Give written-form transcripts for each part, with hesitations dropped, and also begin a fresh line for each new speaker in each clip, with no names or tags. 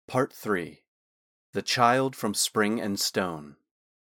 Part 3. The Child from Spring and Stone.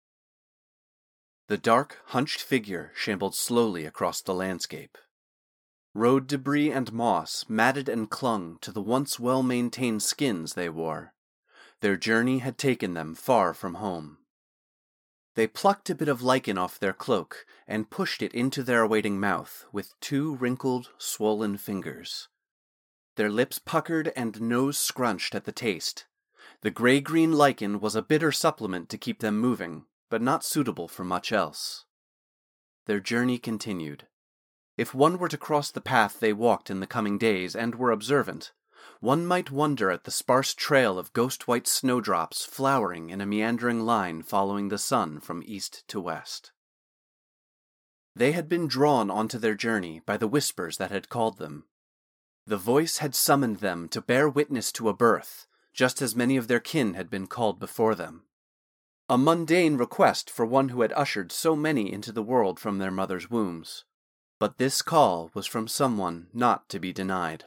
The dark, hunched figure shambled slowly across the landscape. Road debris and moss matted and clung to the once well-maintained skins they wore. Their journey had taken them far from home. They plucked a bit of lichen off their cloak and pushed it into their awaiting mouth with two wrinkled, swollen fingers. Their lips puckered and nose scrunched at the taste. The gray-green lichen was a bitter supplement to keep them moving, but not suitable for much else. Their journey continued. If one were to cross the path they walked in the coming days and were observant, one might wonder at the sparse trail of ghost-white snowdrops flowering in a meandering line following the sun from east to west. They had been drawn onto their journey by the whispers that had called them. The voice had summoned them to bear witness to a birth, just as many of their kin had been called before them. A mundane request for one who had ushered so many into the world from their mothers' wombs. But this call was from someone not to be denied.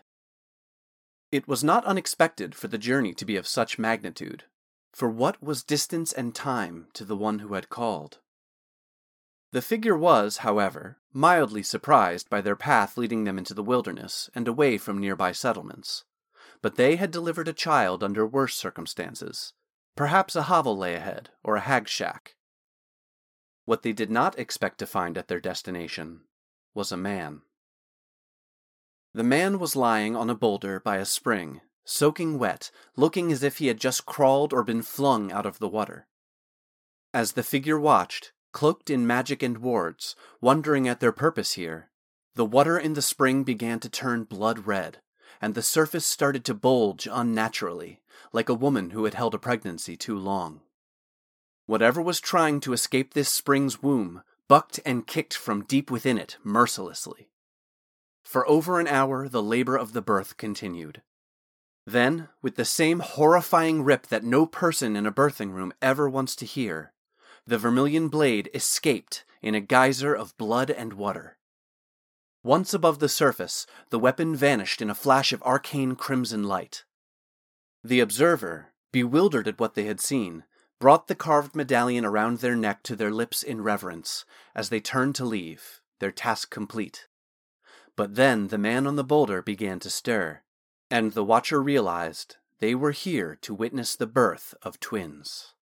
It was not unexpected for the journey to be of such magnitude, for what was distance and time to the one who had called? The figure was, however, mildly surprised by their path leading them into the wilderness and away from nearby settlements. But they had delivered a child under worse circumstances, perhaps a hovel lay ahead or a hag's shack. What they did not expect to find at their destination was a man. The man was lying on a boulder by a spring, soaking wet, looking as if he had just crawled or been flung out of the water. As the figure watched, cloaked in magic and wards, wondering at their purpose here, the water in the spring began to turn blood red, and the surface started to bulge unnaturally, like a woman who had held a pregnancy too long. Whatever was trying to escape this spring's womb bucked and kicked from deep within it mercilessly. For over an hour the labor of the birth continued. Then, with the same horrifying rip that no person in a birthing room ever wants to hear, the vermilion blade escaped in a geyser of blood and water. Once above the surface, the weapon vanished in a flash of arcane crimson light. The observer, bewildered at what they had seen, brought the carved medallion around their neck to their lips in reverence, as they turned to leave, their task complete. But then the man on the boulder began to stir, and the watcher realized they were here to witness the birth of twins.